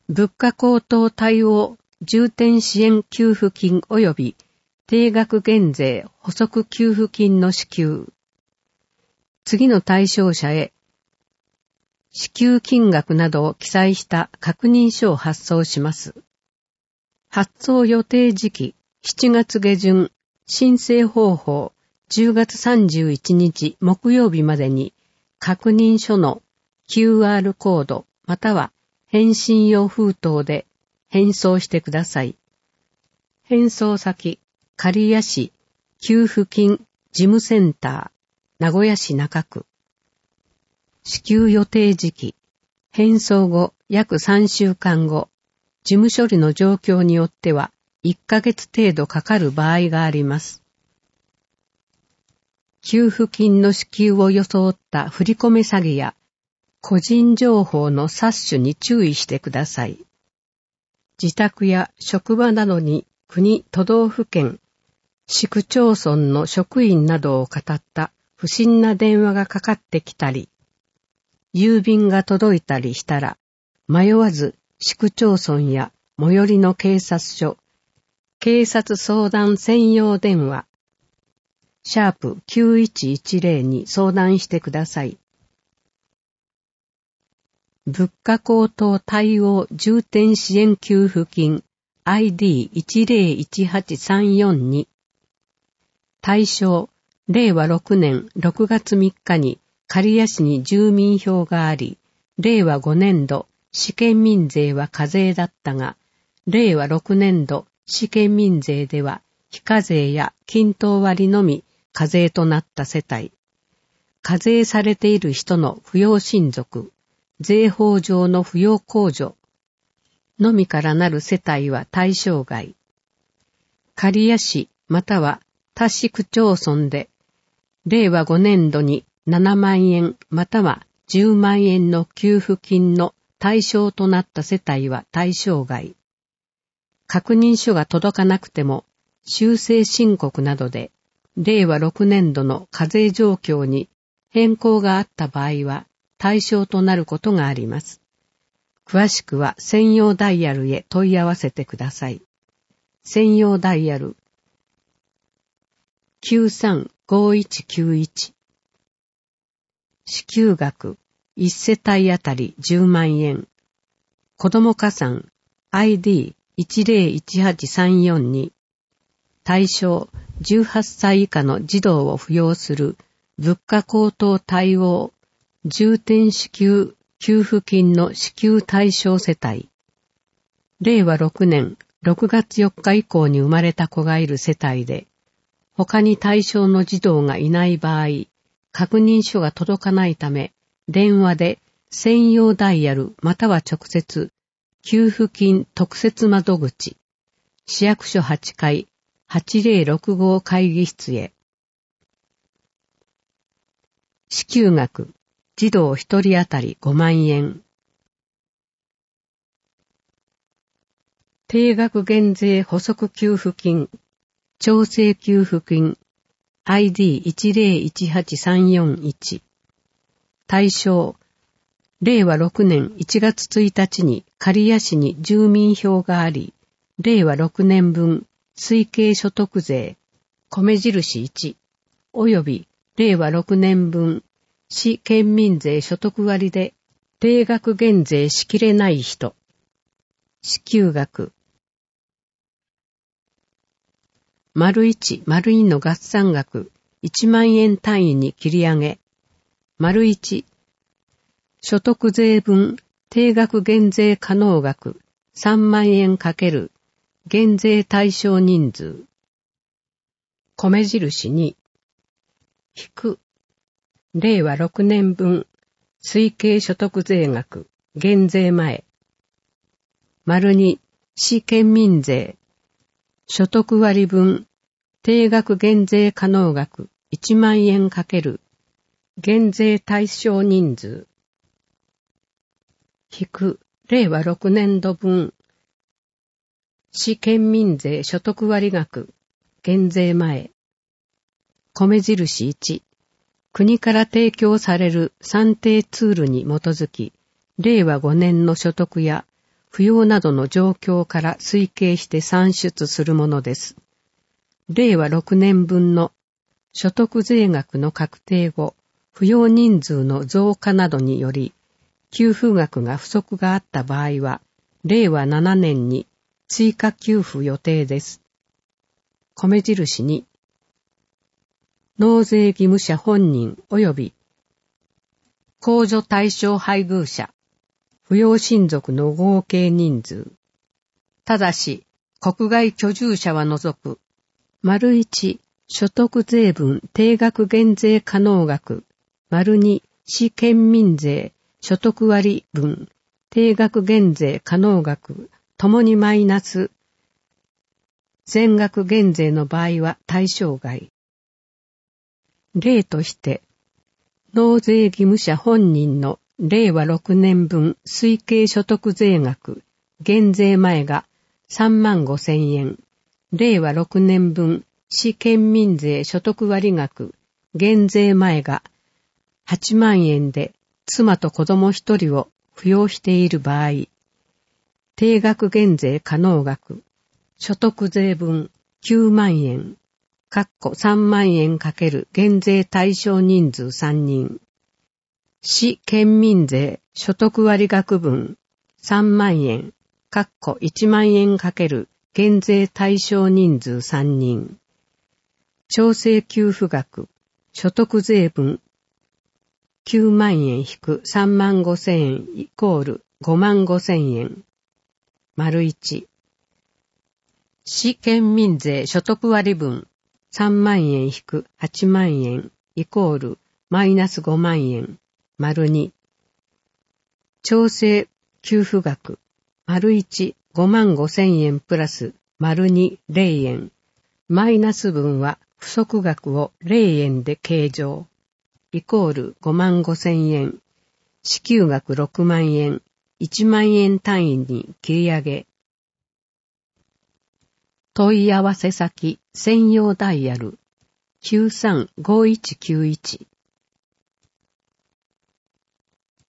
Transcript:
物価高騰対応重点支援給付金及び定額減税補足給付金の支給。次の対象者へ支給金額などを記載した確認書を発送します。発送予定時期7月下旬、申請方法10月31日木曜日までに確認書の QR コードまたは返信用封筒で返送してください。返送先、刈谷市給付金事務センター、名古屋市中区。支給予定時期、返送後約3週間後、事務処理の状況によっては1ヶ月程度かかる場合があります。給付金の支給を装った振り込め詐欺や個人情報の詐取に注意してください。自宅や職場などに国、都道府県、市区町村の職員などを語った不審な電話がかかってきたり、郵便が届いたりしたら、迷わず市区町村や最寄りの警察署、警察相談専用電話、#9110に相談してください。物価高騰対応重点支援給付金 ID101834 対象、令和6年6月3日に刈谷市に住民票があり、令和5年度市県民税は課税だったが、令和6年度市県民税では非課税や均等割のみ課税となった世帯、課税されている人の扶養親族、税法上の扶養控除のみからなる世帯は対象外。刈谷市または他市区町村で、令和5年度に7万円または10万円の給付金の対象となった世帯は対象外。確認書が届かなくても、修正申告などで、令和6年度の課税状況に変更があった場合は対象となることがあります。詳しくは専用ダイヤルへ問い合わせてください。専用ダイヤル 935191 支給額1世帯あたり10万円。子ども加算 ID101834 対象18歳以下の児童を扶養する物価高騰対応重点支給給付金の支給対象世帯。令和6年6月4日以降に生まれた子がいる世帯で、他に対象の児童がいない場合、確認書が届かないため、電話で専用ダイヤルまたは直接、給付金特設窓口、市役所8階8065会議室へ。支給額、児童1人当たり5万円。定額減税補足給付金、調整給付金、ID101834 対象、令和6年1月1日に刈谷市に住民票があり、令和6年分推計所得税、米印1、および令和6年分市県民税所得割で定額減税しきれない人。支給額。丸1、丸2の合算額1万円単位に切り上げ。丸1、所得税分定額減税可能額3万円×減税対象人数。米印2、引く。令和6年分推計所得税額減税前。丸2、市県民税所得割分定額減税可能額1万円×減税対象人数。引く。令和6年度分市県民税所得割額減税前。米印1、国から提供される算定ツールに基づき、令和5年の所得や扶養などの状況から推計して算出するものです。令和6年分の所得税額の確定後、扶養人数の増加などにより、給付額が不足があった場合は、令和7年に追加給付予定です。米印に、納税義務者本人及び控除対象配偶者、扶養親族の合計人数。ただし、国外居住者は除く、1、所得税分定額減税可能額、2、市県民税所得割分定額減税可能額、ともにマイナス、全額減税の場合は対象外。例として、納税義務者本人の令和6年分推計所得税額、減税前が35,000円、令和6年分市県民税所得割額、減税前が8万円で妻と子供1人を扶養している場合、定額減税可能額、所得税分9万円、3万円×減税対象人数3人、市県民税所得割額分3万円、1万円×減税対象人数3人、調整給付額、所得税分9万円引く3万5千円イコール5万5千円。1、市県民税所得割分3万円引く8万円イコールマイナス5万円。2、調整給付額1、5万5千円プラス2、0円。マイナス分は不足額を0円で計上。イコール5万5千円。支給額6万円。1万円単位に切り上げ。問い合わせ先専用ダイヤル 935191